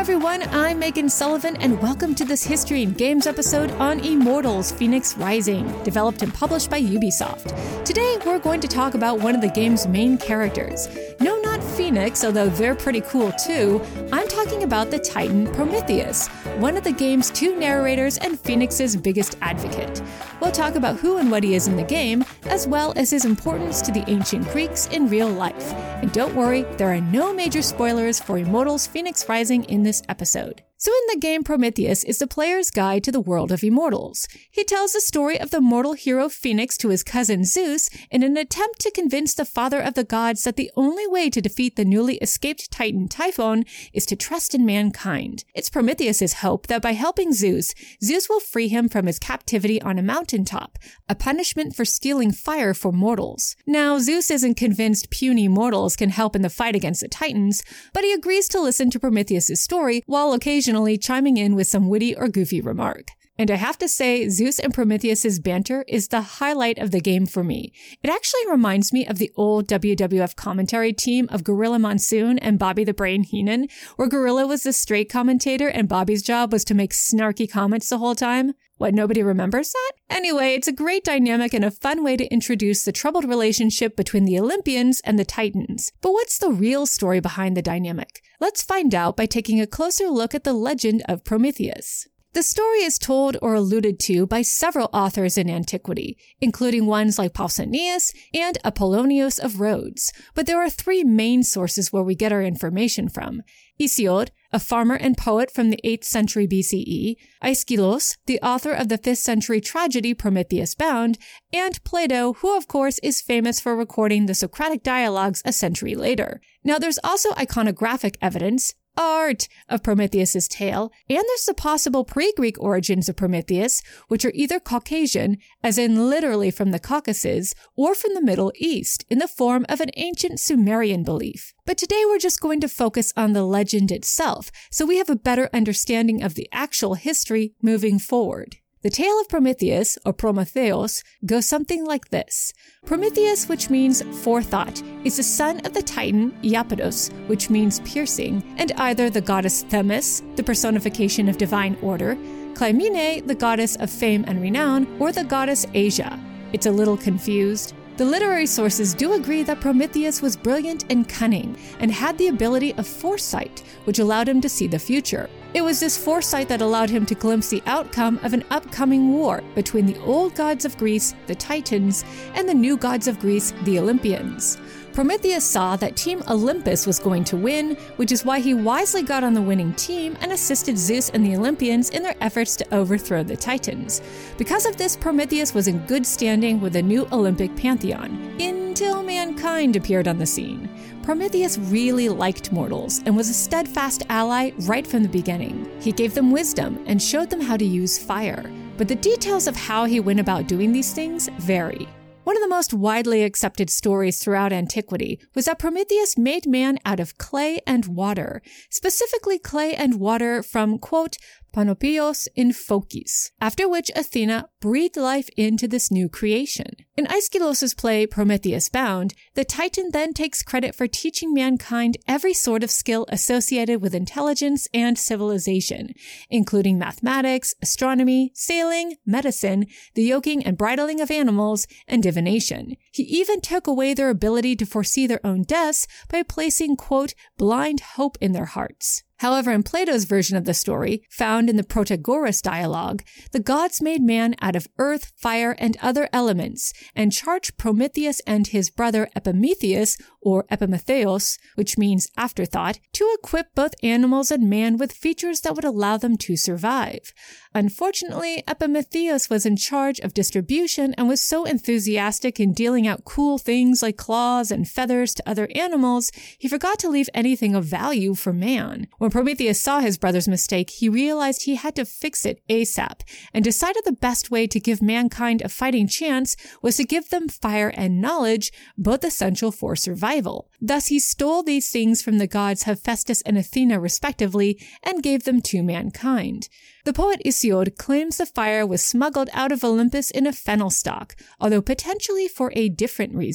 everyone, I'm Megan Sullivan, and welcome to this History and Games episode on Immortals Fenyx Rising, developed and published by Ubisoft. Today, we're going to talk about one of the game's main characters. No, not Fenyx, although they're pretty cool too. I'm talking about the Titan Prometheus, one of the game's two narrators and Fenyx's biggest advocate. We'll talk about who and what he is in the game, as well as his importance to the ancient Greeks in real life. And don't worry, there are no major spoilers for Immortals Fenyx Rising in this episode. So in the game, Prometheus is the player's guide to the world of immortals. He tells the story of the mortal hero Fenyx to his cousin Zeus in an attempt to convince the father of the gods that the only way to defeat the newly escaped Titan Typhon is to trust in mankind. It's Prometheus's hope that by helping Zeus will free him from his captivity on a mountaintop, a punishment for stealing fire for mortals. Now, Zeus isn't convinced puny mortals can help in the fight against the Titans, but he agrees to listen to Prometheus's story while occasionally chiming in with some witty or goofy remark. And I have to say, Zeus and Prometheus's banter is the highlight of the game for me. It actually reminds me of the old WWF commentary team of Gorilla Monsoon and Bobby the Brain Heenan, where Gorilla was the straight commentator and Bobby's job was to make snarky comments the whole time. What, nobody remembers that? Anyway, it's a great dynamic and a fun way to introduce the troubled relationship between the Olympians and the Titans. But what's the real story behind the dynamic? Let's find out by taking a closer look at the legend of Prometheus. The story is told or alluded to by several authors in antiquity, including ones like Pausanias and Apollonius of Rhodes. But there are three main sources where we get our information from: Hesiod, a farmer and poet from the 8th century BCE, Aeschylus, the author of the 5th century tragedy Prometheus Bound, and Plato, who of course is famous for recording the Socratic dialogues a century later. Now there's also iconographic evidence, art, of Prometheus's tale, and there's the possible pre-Greek origins of Prometheus, which are either Caucasian, as in literally from the Caucasus, or from the Middle East, in the form of an ancient Sumerian belief. But today we're just going to focus on the legend itself, so we have a better understanding of the actual history moving forward. The tale of Prometheus, or Prometheus, goes something like this. Prometheus, which means forethought, is the son of the Titan Iapetus, which means piercing, and either the goddess Themis, the personification of divine order, Clymene, the goddess of fame and renown, or the goddess Asia. It's a little confused. The literary sources do agree that Prometheus was brilliant and cunning, and had the ability of foresight, which allowed him to see the future. It was this foresight that allowed him to glimpse the outcome of an upcoming war between the old gods of Greece, the Titans, and the new gods of Greece, the Olympians. Prometheus saw that Team Olympus was going to win, which is why he wisely got on the winning team and assisted Zeus and the Olympians in their efforts to overthrow the Titans. Because of this, Prometheus was in good standing with the new Olympic pantheon, until mankind appeared on the scene. Prometheus really liked mortals and was a steadfast ally right from the beginning. He gave them wisdom and showed them how to use fire. But the details of how he went about doing these things vary. One of the most widely accepted stories throughout antiquity was that Prometheus made man out of clay and water, specifically clay and water from, quote, Panopios in Phokis, after which Athena breathed life into this new creation. In Aeschylus' play Prometheus Bound, the Titan then takes credit for teaching mankind every sort of skill associated with intelligence and civilization, including mathematics, astronomy, sailing, medicine, the yoking and bridling of animals, and divination. He even took away their ability to foresee their own deaths by placing, quote, blind hope in their hearts. However, in Plato's version of the story, found in the Protagoras dialogue, the gods made man out of earth, fire, and other elements, and charged Prometheus and his brother Epimetheus, or Epimetheus, which means afterthought, to equip both animals and man with features that would allow them to survive. Unfortunately, Epimetheus was in charge of distribution and was so enthusiastic in dealing out cool things like claws and feathers to other animals, he forgot to leave anything of value for man. When Prometheus saw his brother's mistake, he realized he had to fix it ASAP, and decided the best way to give mankind a fighting chance was to give them fire and knowledge, both essential for survival. Thus he stole these things from the gods Hephaestus and Athena respectively, and gave them to mankind. The poet Hesiod claims the fire was smuggled out of Olympus in a fennel stalk, although potentially for a different reason.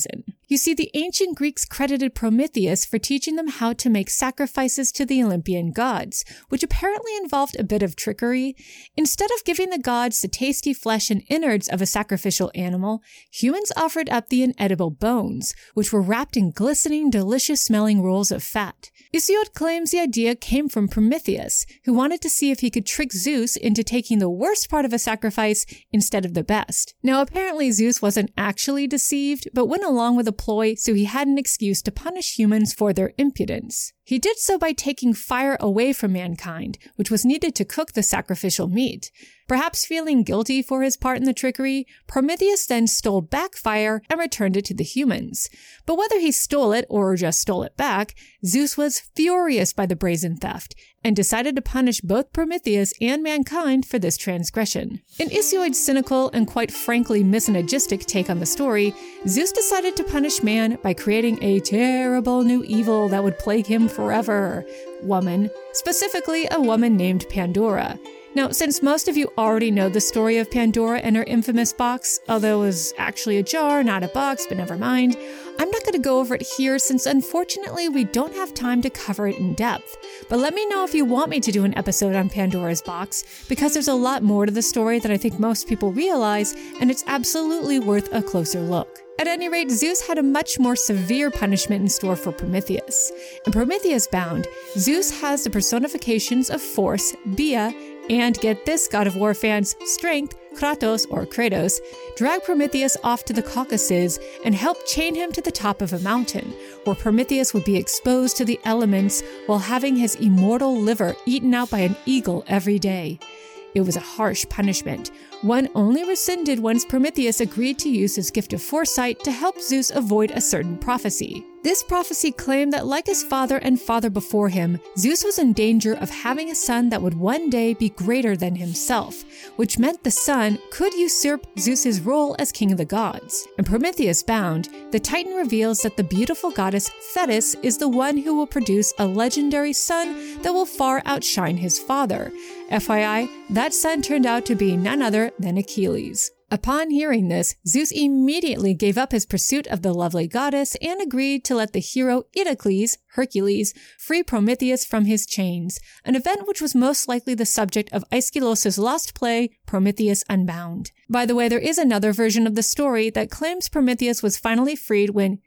You see, the ancient Greeks credited Prometheus for teaching them how to make sacrifices to the Olympian gods, which apparently involved a bit of trickery. Instead of giving the gods the tasty flesh and innards of a sacrificial animal, humans offered up the inedible bones, which were wrapped in glistening, delicious-smelling rolls of fat. Hesiod claims the idea came from Prometheus, who wanted to see if he could trick Zeus into taking the worst part of a sacrifice instead of the best. Now, apparently Zeus wasn't actually deceived, but went along with a ploy so he had an excuse to punish humans for their impudence. He did so by taking fire away from mankind, which was needed to cook the sacrificial meat. Perhaps feeling guilty for his part in the trickery, Prometheus then stole back fire and returned it to the humans. But whether he stole it or just stole it back, Zeus was furious by the brazen theft and decided to punish both Prometheus and mankind for this transgression. In Hesiod's cynical and quite frankly misogynistic take on the story, Zeus decided to punish man by creating a terrible new evil that would plague him forever. Woman, specifically a woman named Pandora. Now, since most of you already know the story of Pandora and her infamous box, although it was actually a jar, not a box, but never mind, I'm not going to go over it here since unfortunately we don't have time to cover it in depth. But let me know if you want me to do an episode on Pandora's box, because there's a lot more to the story than I think most people realize, and it's absolutely worth a closer look. At any rate, Zeus had a much more severe punishment in store for Prometheus. In Prometheus Bound, Zeus has the personifications of force, Bia, and get this, God of War fans, strength, Kratos or Kratos, drag Prometheus off to the Caucasus and help chain him to the top of a mountain, where Prometheus would be exposed to the elements while having his immortal liver eaten out by an eagle every day. It was a harsh punishment, one only rescinded once Prometheus agreed to use his gift of foresight to help Zeus avoid a certain prophecy. This prophecy claimed that, like his father and father before him, Zeus was in danger of having a son that would one day be greater than himself, which meant the son could usurp Zeus's role as king of the gods. In Prometheus Bound, the Titan reveals that the beautiful goddess Thetis is the one who will produce a legendary son that will far outshine his father. FYI, that son turned out to be none other than Achilles. Upon hearing this, Zeus immediately gave up his pursuit of the lovely goddess and agreed to let the hero Irakles, Hercules, free Prometheus from his chains, an event which was most likely the subject of Aeschylus' lost play, Prometheus Unbound. By the way, there is another version of the story that claims Prometheus was finally freed when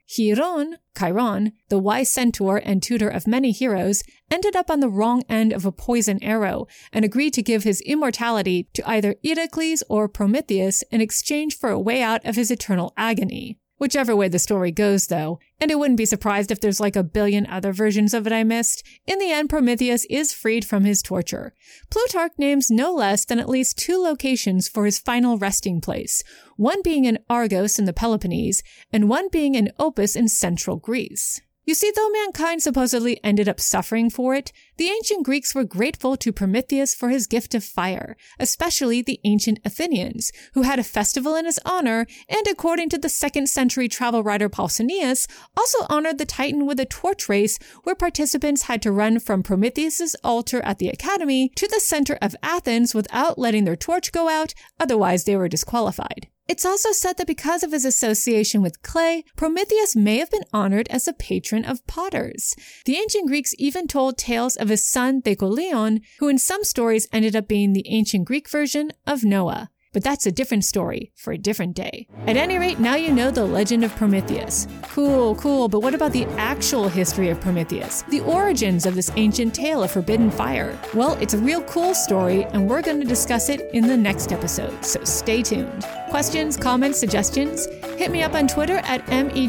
Chiron, the wise centaur and tutor of many heroes, ended up on the wrong end of a poison arrow and agreed to give his immortality to either Irakles or Prometheus in exchange for a way out of his eternal agony. Whichever way the story goes, though, and I wouldn't be surprised if there's like a billion other versions of it I missed, in the end Prometheus is freed from his torture. Plutarch names no less than at least 2 locations for his final resting place, one being in Argos in the Peloponnese, and one being in Opus in central Greece. You see, though mankind supposedly ended up suffering for it, the ancient Greeks were grateful to Prometheus for his gift of fire, especially the ancient Athenians, who had a festival in his honor, and according to the 2nd century travel writer Pausanias, also honored the Titan with a torch race where participants had to run from Prometheus's altar at the Academy to the center of Athens without letting their torch go out, otherwise they were disqualified. It's also said that because of his association with clay, Prometheus may have been honored as a patron of potters. The ancient Greeks even told tales of his son Deucalion, who in some stories ended up being the ancient Greek version of Noah. But that's a different story for a different day. At any rate, now you know the legend of Prometheus. Cool, but what about the actual history of Prometheus? The origins of this ancient tale of forbidden fire? Well, it's a real cool story, and we're going to discuss it in the next episode, so stay tuned. Questions, comments, suggestions? Hit me up on Twitter at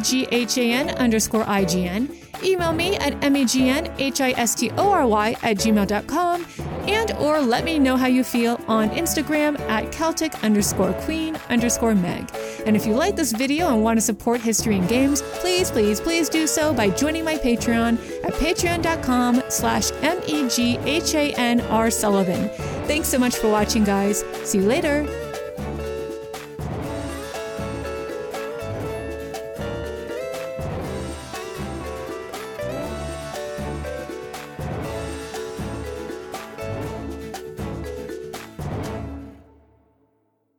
meghan_IGN. Email me at meghanhistory@gmail.com, and or let me know how you feel on Instagram at Celtic_Queen_Meg. And if you like this video and want to support history and games, please do so by joining my Patreon at patreon.com/meghanrsullivan. Thanks so much for watching, guys. See you later.